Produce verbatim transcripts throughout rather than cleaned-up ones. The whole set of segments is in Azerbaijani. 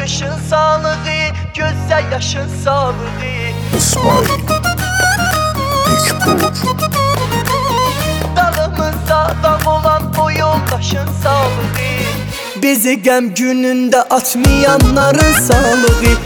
qışın sağlığı, gözdə yaşın sağlığı. İsmail İkbur. Dalımızda dağ olan o yoldaşın sağlığı, bizi qəm günündə atmayanların sağlığı.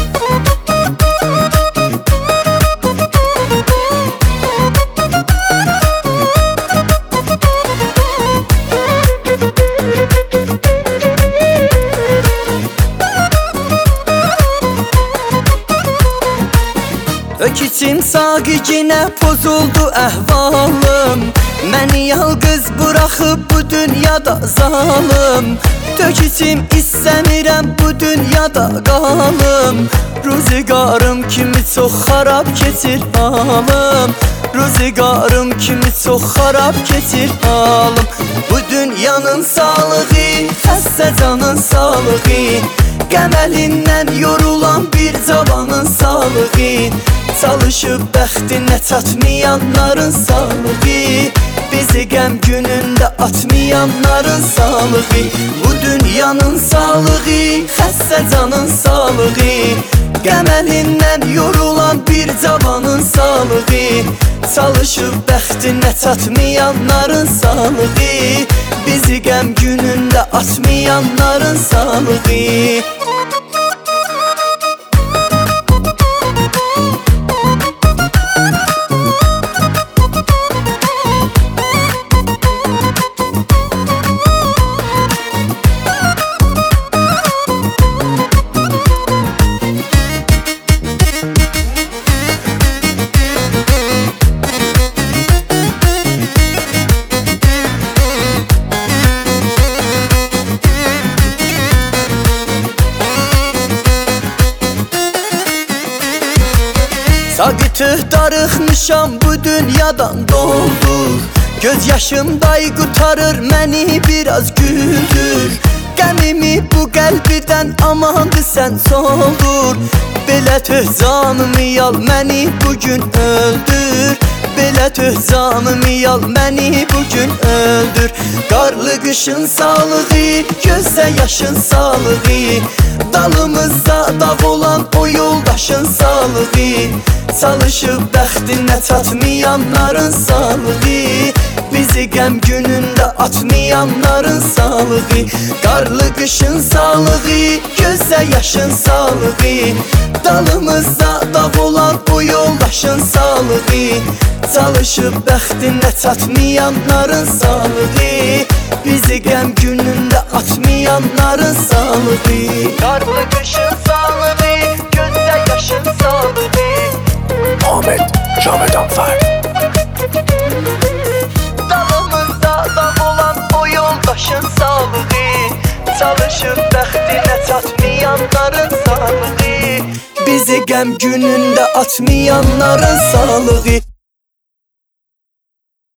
Öküçüm saqicinə pozuldu əhvalım, məni yalqız buraxıb bu dünyada zalım. Töküçüm istəmirəm bu dünyada qalım, ruzigarım kimi çox xarab keçir halım. Ruzigarım kimi çox xarab keçir halım. Bu dünyanın sağlığı, xəstə canın sağlığı, qəm əlindən yorulan bir cavanın sağlığı, çalışıb bəxtinə çatmayanların sağlığı, bizi qəm günündə atmayanların sağlığı. Bu dünyanın sağlığı, xəstə canın sağlığı, qəm əlindən yorulan bir cavanın sağlığı, çalışıb bəxtinə çatmayanların sağlığı, bizi qəm günündə atmayanların sağlığı. Saqıtıq darıxmışam bu dünyadan doldur, göz yaşım day qutarır məni biraz güldür. Qəmimi bu qəlbidən amandı sən soldur, belə tüh canımı yal məni bugün öldür. Belə tüh canımı yal məni bugün öldür. Qarlı qışın sağlığı, gözdə yaşın sağlığı, dalımızda dağ olan o yoldaşın sağlığı, çalışıb bəxtinə çatmayanların sağlığı, bizi qəm günündə atmayanların sağlığı. Qarlı qışın sağlığı, gözdə yaşın sağlığı, dalımızda dağ olan o yoldaşın sağlığı, çalışıb bəxtinə çatmayanların sağlığı, bizi qəm günündə atmayanların sağlığı. Qarlı qışın sağlığı, gözdə yaşın sağlığı, Ahmet Cavedanfer. dalımızda dağ olan o yoldaşın sağlığı, çalışıb bəxtinə çatmayanların sağlığı, bizi qəm günündə atmayanların sağlığı.